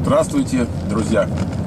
Здравствуйте, друзья!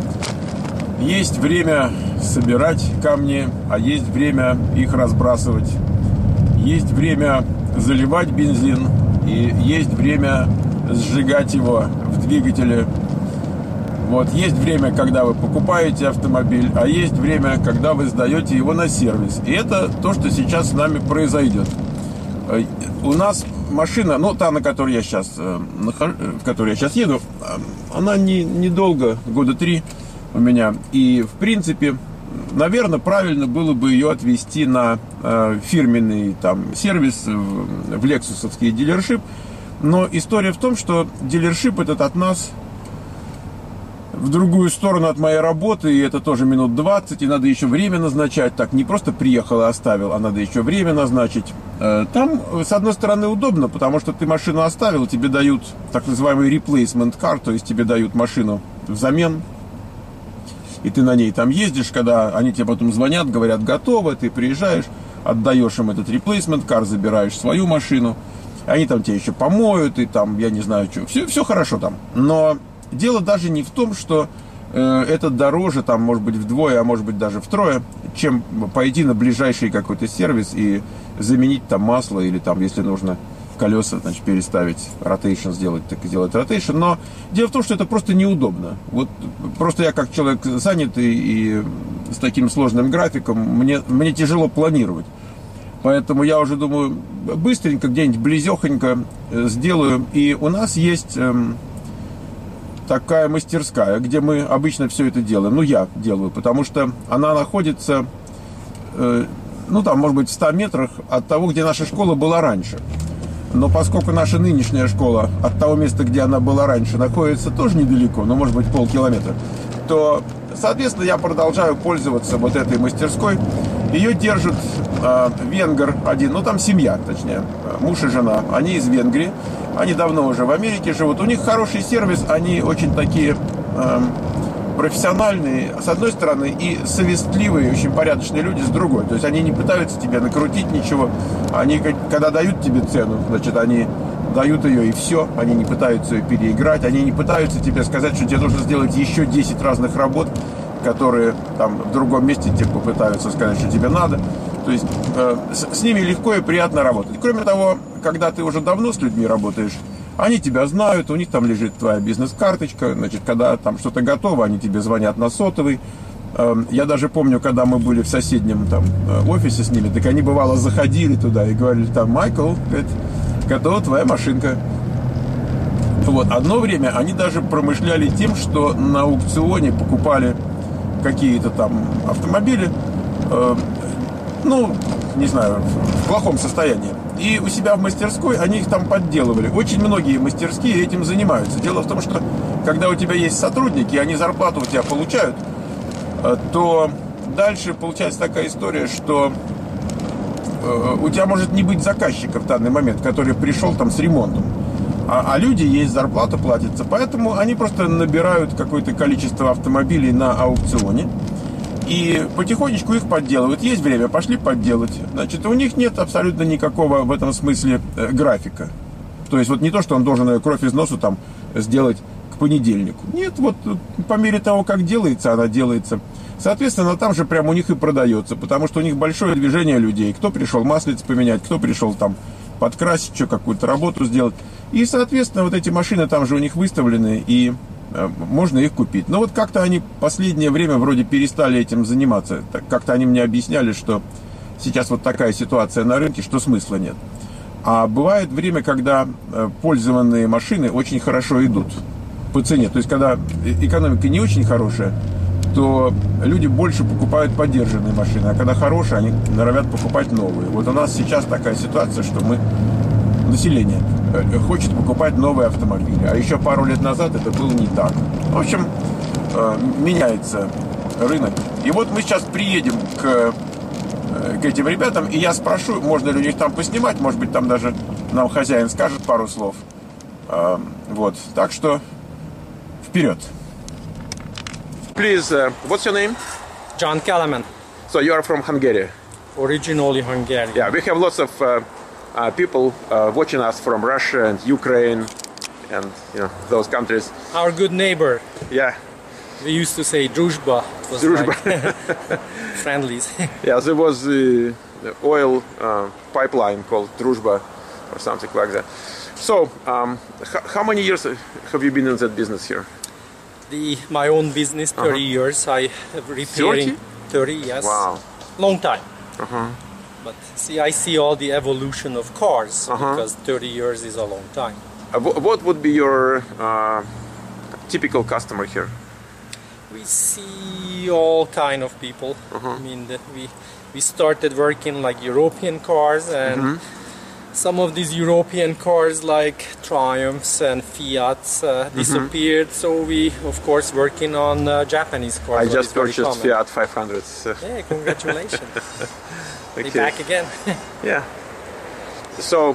Есть время собирать камни, а есть время их разбрасывать. Есть время заливать бензин, и есть время сжигать его в двигателе. Вот, есть время, когда вы покупаете автомобиль, а есть время, когда вы сдаете его на сервис. И это то, что сейчас с нами произойдет. У нас машина, ну, та, на которой я сейчас, в которой я сейчас еду, она недолго, года 3 у меня. И, в принципе, наверное, правильно было бы ее отвезти на фирменный там сервис, в лексусовский дилершип. Но история в том, что дилершип этот от нас в другую сторону от моей работы, и это тоже минут 20, и надо еще время назначать. Так, не просто приехал и оставил, а надо еще время назначить. Там, с одной стороны, удобно, потому что ты машину оставил, тебе дают так называемый replacement car, то есть тебе дают машину взамен, и ты на ней там ездишь, когда они тебе потом звонят, говорят, готово, ты приезжаешь, отдаешь им этот replacement car, забираешь свою машину, они там тебя еще помоют, и там, я не знаю, что, все хорошо там. Но дело даже не в том, что это дороже, там, может быть, вдвое, а может быть, даже втрое, чем пойти на ближайший какой-то сервис и заменить там масло, или там, если нужно колеса, значит, переставить, ротейшн сделать, так и сделать ротейшн. Но дело в том, что это просто неудобно. Вот просто я как человек занятый и с таким сложным графиком, мне тяжело планировать. Поэтому я уже думаю, быстренько, где-нибудь близехонько сделаю. И у нас есть такая мастерская, где мы обычно все это делаем. Ну, я делаю, потому что она находится, ну, там, может быть, в 100 метрах от того, где наша школа была раньше. Но поскольку наша нынешняя школа от того места, где она была раньше, находится тоже недалеко, ну, может быть, полкилометра, то, соответственно, я продолжаю пользоваться вот этой мастерской. Ее держит венгр один, ну, там семья, точнее, муж и жена. Они из Венгрии, они давно уже в Америке живут. У них хороший сервис, они очень такие профессиональные, с одной стороны, и совестливые, очень порядочные люди, с другой. То есть они не пытаются тебе накрутить ничего. Они, когда дают тебе цену, значит, они дают ее и все. Они не пытаются ее переиграть. Они не пытаются тебе сказать, что тебе нужно сделать еще 10 разных работ, которые там в другом месте тебе попытаются сказать, что тебе надо. То есть с ними легко и приятно работать. Кроме того, когда ты уже давно с людьми работаешь, они тебя знают, у них там лежит твоя бизнес-карточка, значит, когда там что-то готово, они тебе звонят на сотовый. Я даже помню, когда мы были в соседнем там офисе с ними, так они, бывало, заходили туда и говорили, там, Майкл, говорит, готова твоя машинка. Вот, одно время они даже промышляли тем, что на аукционе покупали какие-то там автомобили, ну, не знаю, в плохом состоянии. И у себя в мастерской они их там подделывали. Очень многие мастерские этим занимаются. Дело в том, что когда у тебя есть сотрудники, и они зарплату у тебя получают, то дальше получается такая история, что у тебя может не быть заказчика в данный момент, который пришел там с ремонтом. А люди есть, зарплата платится. Поэтому они просто набирают какое-то количество автомобилей на аукционе и потихонечку их подделывают. Есть время, пошли подделать. Значит, у них нет абсолютно никакого в этом смысле графика. То есть вот не то, что он должен ее кровь из носу там сделать к понедельнику. Нет, вот по мере того, как делается, она делается. Соответственно, там же прямо у них и продается, потому что у них большое движение людей. Кто пришел маслиц поменять, кто пришел там подкрасить, что какую-то работу сделать. И, соответственно, вот эти машины там же у них выставлены, и можно их купить. Но вот как-то они последнее время вроде перестали этим заниматься. Как-то они мне объясняли, что сейчас вот такая ситуация на рынке, что смысла нет. А бывает время, когда пользованные машины очень хорошо идут по цене. То есть, когда экономика не очень хорошая, то люди больше покупают подержанные машины. А когда хорошие, они норовят покупать новые. Вот у нас сейчас такая ситуация, что население хочет покупать новые автомобили. А еще пару лет назад это было не так. В общем, меняется рынок. И вот мы сейчас приедем к этим ребятам, и я спрошу, можно ли у них там поснимать. Может быть, там даже нам хозяин скажет пару слов. Вот. Так что вперед. Please, what's your name? John Kalaman. So you are from Hungary? Originally Hungarian. Yeah, we have lots of people watching us from Russia and Ukraine and those countries. Our good neighbor. Yeah, We used to say družba. It was Družba. like friendlies. yeah. There was the oil pipeline called Druzhba or something like that. So, how many years have you been in that business here? My own business, 30 years. I have repairing 30, yes. Wow. Long time. But see, I see all the evolution of cars because 30 years is a long time. What would be your typical customer here? We see all kind of people. I mean, we started working like European cars, and some of these European cars like Triumphs and Fiats disappeared. So we, of course, working on Japanese cars. I what just is very purchased common. Fiat 500s. Yeah, congratulations. Okay. Be back again. Yeah. So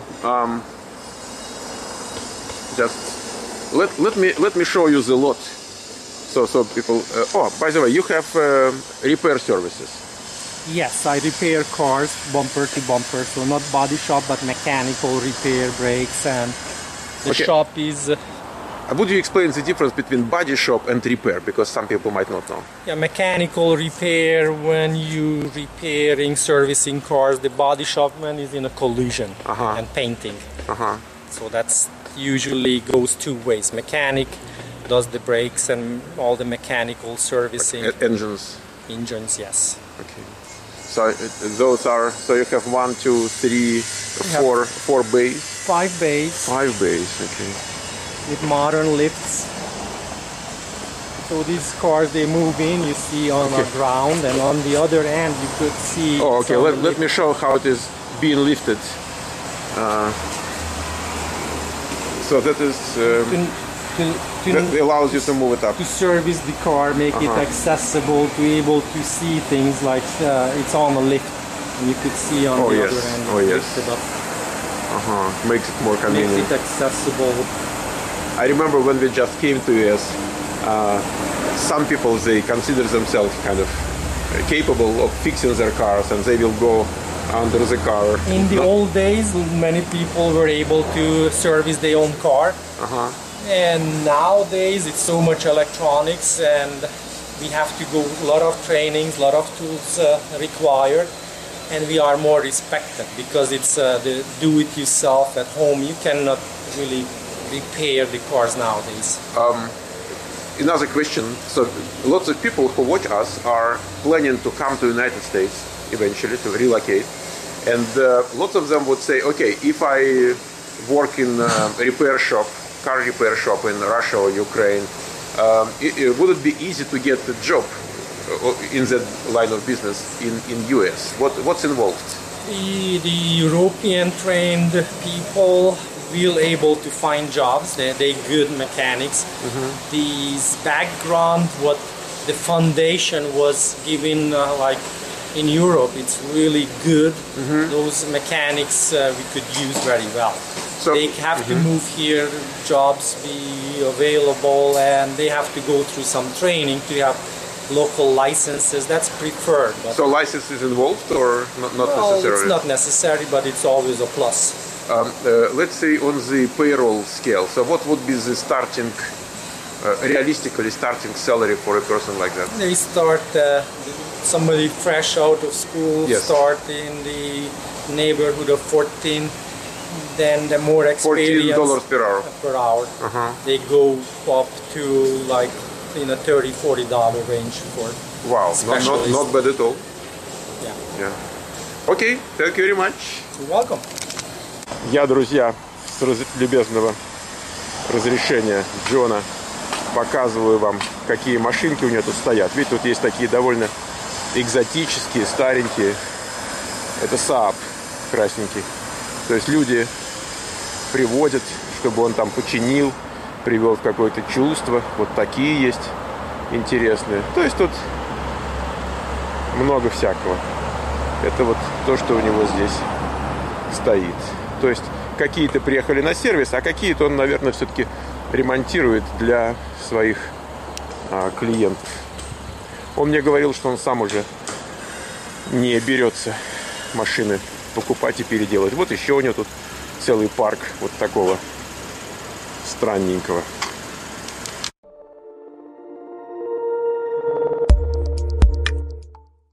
just let me show you the lot. So people. Oh, by the way, you have repair services. Yes, I repair cars bumper to bumper, so not body shop but mechanical repair, brakes, and the Okay. shop is Would you explain the difference between body shop and repair? Because some people might not know. mechanical repair. When you repairing, servicing cars, the body shop man is in a collision and painting. So that's usually goes two ways. Mechanic does the brakes and all the mechanical servicing. Engines. Engines, yes. Okay. So those are. So you have 1, 2, 3, 4 bays. 5 bays 5 bays. Okay. with modern lifts. So these cars, they move in, you see on the ground, and on the other end you could see. Oh, okay. some Let me show how it is being lifted. So that is that allows you to move it up. to service the car, make it accessible, to able to see things like it's on a lift. And you could see on the other end. Lift it up. Makes it more Makes convenient. it accessible. I remember when we just came to US, some people, they consider themselves kind of capable of fixing their cars, and they will go under the car. In the old days, many people were able to service their own car. And nowadays, it's so much electronics, and we have to go a lot of trainings, a lot of tools required, and we are more respected because it's the do-it-yourself at home. You cannot really repair the cars nowadays. Another question. So lots of people who watch us are planning to come to United States eventually, to relocate. And lots of them would say, okay, if I work in a car repair shop in Russia or Ukraine, would it be easy to get a job in that line of business in US? What's involved? The European trained people will able to find jobs. They good mechanics. These background, what the foundation was given like in Europe, it's really good. Those mechanics we could use very well. So, they have to move here, jobs be available, and they have to go through some training to have local licenses. That's preferred. But So license is involved or not well, necessarily? it's not necessary, but it's always a plus. Let's say on the payroll scale. So what would be the starting, realistically starting salary for a person like that? They start somebody fresh out of school, start in the neighborhood of 14. Then the more experience $14 per hour. They go up to like in a $30-40 range for Wow, specialists. not bad at all. Yeah. Okay, thank you very much. You're welcome. Я, друзья, с любезного разрешения Джона показываю вам, какие машинки у него тут стоят. Видите, тут есть такие довольно экзотические, старенькие. Это Saab красненький. То есть люди приводят, чтобы он там починил, привел в какое-то чувство. Вот такие есть интересные. То есть тут много всякого. Это вот то, что у него здесь стоит. То есть какие-то приехали на сервис, а какие-то он, наверное, все-таки ремонтирует для своих клиентов. Он мне говорил, что он сам уже не берется машины покупать и переделать. Вот еще у него тут целый парк вот такого странненького.